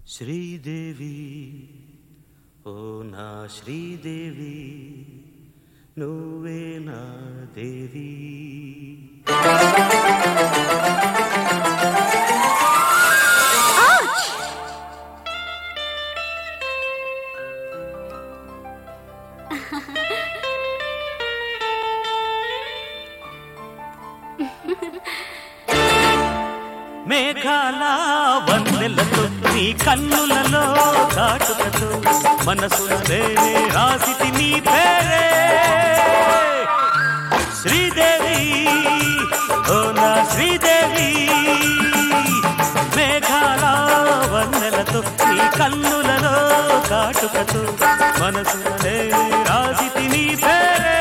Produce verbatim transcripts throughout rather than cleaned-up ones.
శ్రీదేవి ఓ నా శ్రీదేవి నువ్వే నా దేవి. మేఘాల వన్నెలతో నీ కన్నులలో కాటుకతో మనసులే రాసితి నీ పేరే శ్రీదేవి ఓ నా శ్రీదేవి. మేఘాల వన్నెలతో నీ కన్నులలో కాటుకతో మనసులే రాసితి నీ పేరే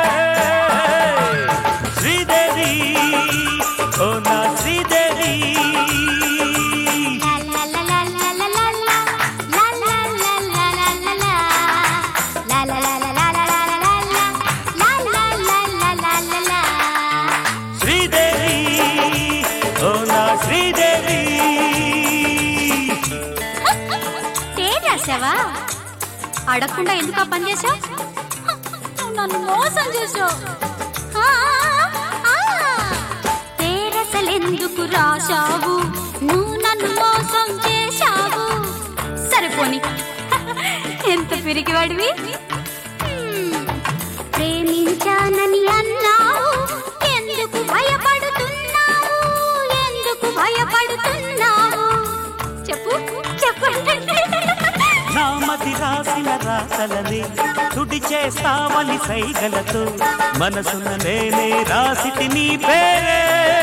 శ్రీదేవి ఓ నా శ్రీదేవి. అడగకుండా ఎందుకు ఆ పని చేశావు? నన్ను మోసం చేశావు. పేరసలెందుకు రాశావు? నువ్వు నన్ను మోసం చేశావు. సరిపోని ఎంత పిరికివాడివి. ప్రేమించానని అన్నావు, ఎందుకు భయపడుతున్నావు? ఎందుకు భయపడుతున్నావు? చెప్పు చెప్పు. నామతి రాసిన రాసలనే తుడి చేస్తావని సైగలతో మనసున నేనే రాసితి నీ పేరే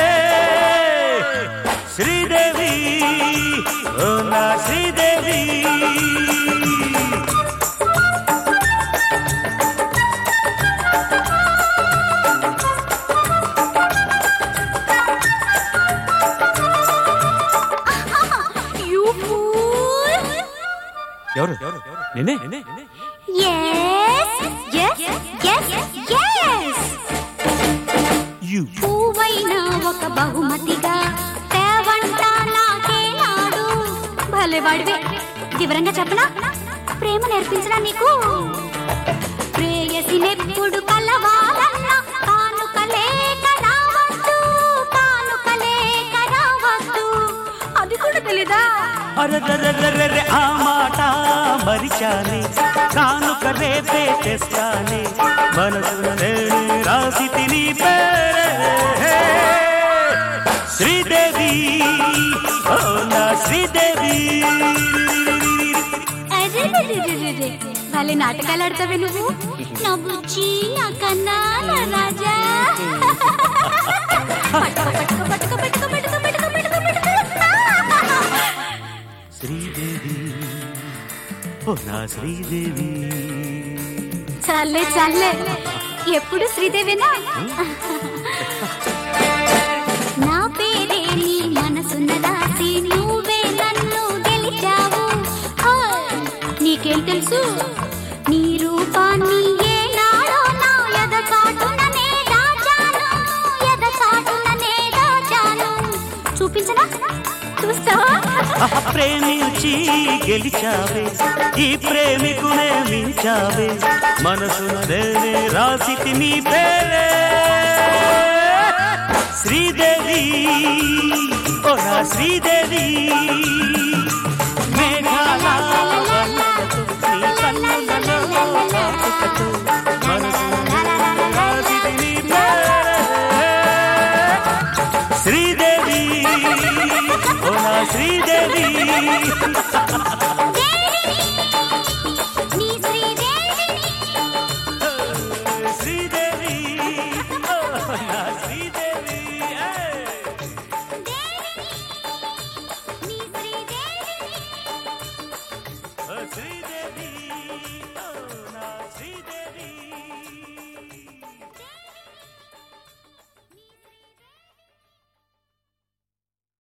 శ్రీదేవి ఓ నా శ్రీదేవి. ఎవరు నేనే పువ్వైనా ఒక బహుమతిగా తేవంట నాకే నాడు. భలే వాడివే. వివరంగా చెప్పనా? ప్రేమ నేర్పించడా నీకు? ప్రేయసినెప్పుడు కలవాలన్నా కానుకలే కరావద్దు, కానుకలే కరావద్దు. అది కూడా తెలీదా? అరెరెరెరెరె ఆ మాట మరిచానే కానుక రేపే తెస్తానే మనసున నేనే రాసితి నీ పేరే శ్రీదేవి ఓ నా శ్రీదేవి. భలే నాటకాలు ఆడతావే నువ్వు. నా బుజ్జి నా కన్నా నా రాజా. పట్టుకో పట్టుకో పట్టుకో పట్టుకో పట్టుకో పట్టుకో పట్టుకో పట్టుకో. శ్రీదేవి ఓ నా శ్రీదేవి. చాలే చాలే, ఎప్పుడు శ్రీదేవినా? నా పేరే నీ మనసున్న రాసి నువ్వే నన్ను గెలిచావు. నీకేం తెలుసు? నీ రూపాన్ని ఏనాడో నా ఎద చాటుననే దాచాను, ఎద చాటుననే దాచాను. చూపించనా? చూస్తావా? ప్రేమించి గెలిచావే ఈ ప్రేమికునే మించావే మనసున నేనే రాసితి నీ పేరే శ్రీదేవి ఓ నా శ్రీదేవి. మేఘాల వన్నెలతో నీ కన్నులలో కాటుకతో మనసున నేనే రాసితి నీ పేరే శ్రీదేవి ఓ నా శ్రీదేవి. శ్రీదేవి ఓ నా శ్రీదేవి. శ్రీదేవి